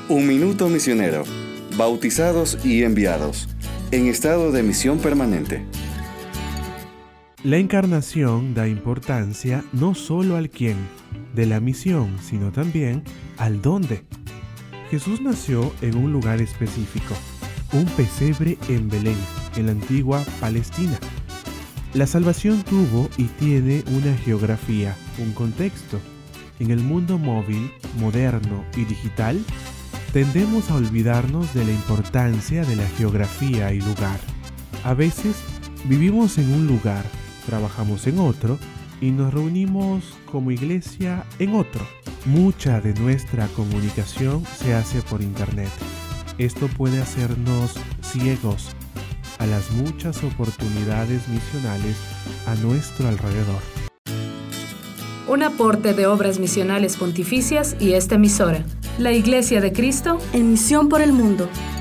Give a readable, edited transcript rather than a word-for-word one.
Un minuto misionero. Bautizados y enviados. En estado de misión permanente. La encarnación da importancia no solo al quién de la misión, sino también al dónde. Jesús nació en un lugar específico, un pesebre en Belén, en la antigua Palestina. La salvación tuvo y tiene una geografía, un contexto. En el mundo móvil, moderno y digital, tendemos a olvidarnos de la importancia de la geografía y lugar. A veces vivimos en un lugar, trabajamos en otro y nos reunimos como iglesia en otro. Mucha de nuestra comunicación se hace por internet. Esto puede hacernos ciegos a las muchas oportunidades misionales a nuestro alrededor. Un aporte de Obras Misionales Pontificias y esta emisora, la Iglesia de Cristo, en misión por el mundo.